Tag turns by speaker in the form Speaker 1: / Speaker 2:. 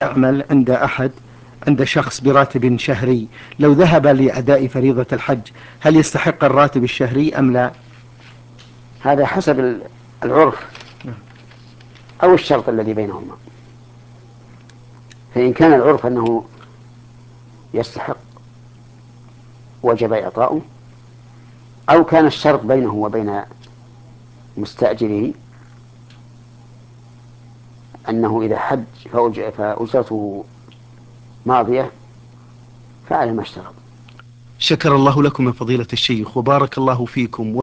Speaker 1: يعمل عند شخص براتب شهري، لو ذهب لأداء فريضة الحج هل يستحق الراتب الشهري أم لا؟
Speaker 2: هذا حسب العرف أو الشرط الذي بينهما. فإن كان العرف أنه يستحق وجب إعطاؤه، أو كان الشرط بينه وبين مستأجره أنه إذا حج فأجرته ماضية، فعلى ما اشترط.
Speaker 1: شكر الله لكم يا فضيلة الشيخ وبارك الله فيكم.